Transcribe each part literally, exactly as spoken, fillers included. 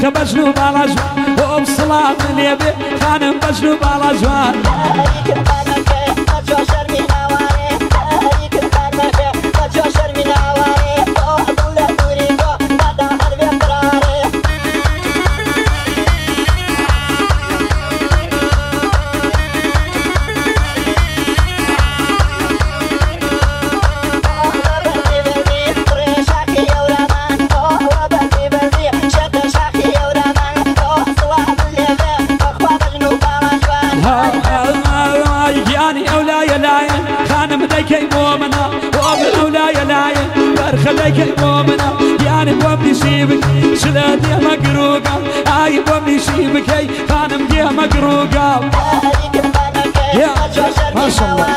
برخە بەژن و باڵا جوان بۆ بسڵام لێبێ خانم بەژن و باڵا جوان دەیکەی بۆ منە بۆ من ئەولایە لایە بەرخە دەیکەی بۆ منە یانە بۆم نیشی بکەی شلە دێمە گرۆگە ئای بۆم نیشی بکەی خانم دێمە گرۆگە ماشەڵڵا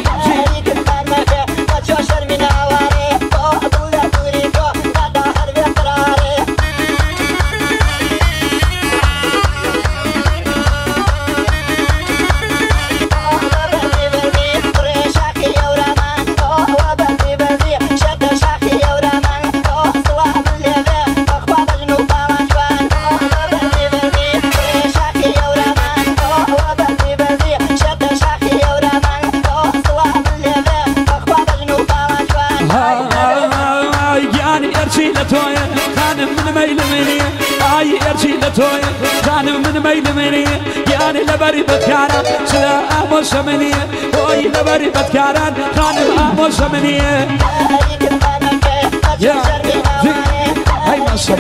خانم من ميل مني يعني لبري بتكارا سلا أموس مني وي لبري بتكارا خانم أموس مني يا هاي ما صار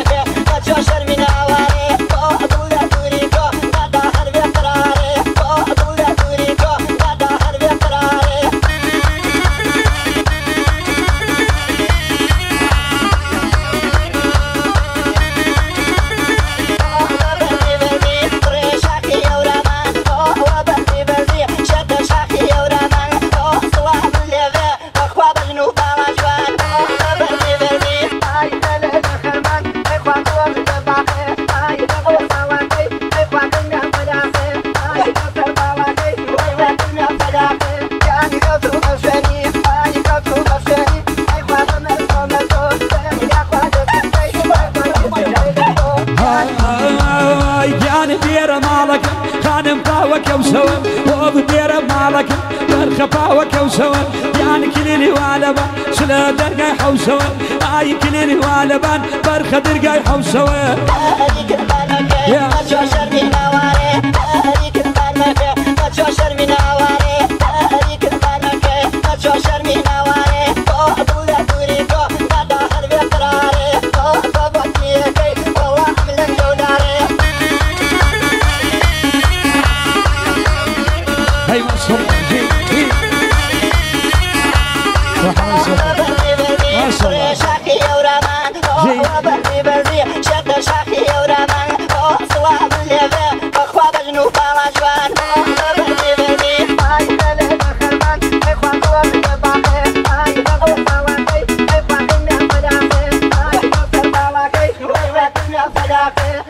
خفاوك وسوى يعني كليني والبان سلا درقاي حوسوى اي كليني والبان برخة درقاي حوسوى يا اتشوشر من اواري اريك البانك اتشوشر من اواري اريك البانك اتشوشر من اواري طول دوريكو نادا حرب قراري طبقتيكي والله عملك جوداري هاي مصر شاكي ورمان وبري بري شد شاكي ورمان صلاح بالليل اخوة بجنوب على جوان بري بري هاي تلي بخرمان اخوة طول بالباقي هاي بغل صلاحي اخوة دنيا فداقي هاي بغل صلاحي اخوة دنيا فداقي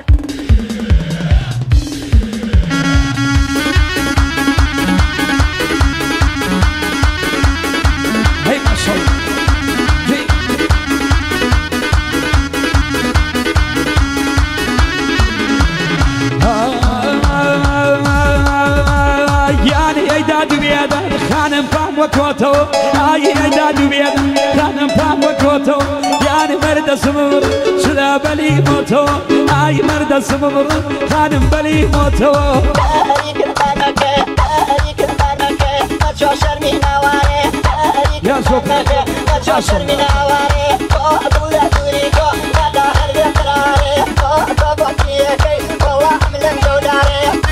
خانم فام وكوتو اي اجداد بيد خانم فام وكوتو يعني مرد سمر سلا بلي موتو اي مرد سمر خانم بلي موتو اريك البانك اريك البانك اتشوشر من اواري يا شوف اتشوشر من اواري طول دوريكو نادا حرب قراري طبقتيكي والله عملك جوداري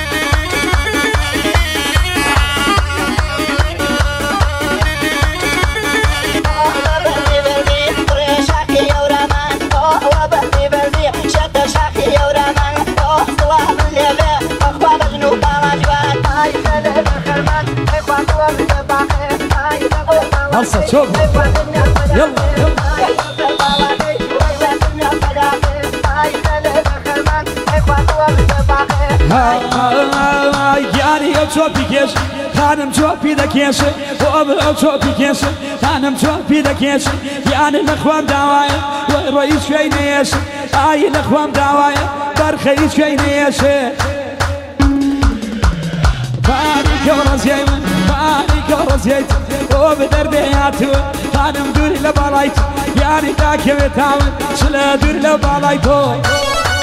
هلصة شوف يلا يعني يا شوفي كيش خانم شوفي ذا كيش وابو شوفي كيش خانم شوفي ذا كيش يعني الاخوان دعواي والرئيس في نيش ئای لەخوام داوایە بەرخەی شوێنێشێ پانی کەڕەزیای من پانی کەڕەزیایت ئۆ بەدەربێ هاتووە خانم دووری لە باڵایت یاری داکەوێت تاون چ لە دوور لە باڵای تۆ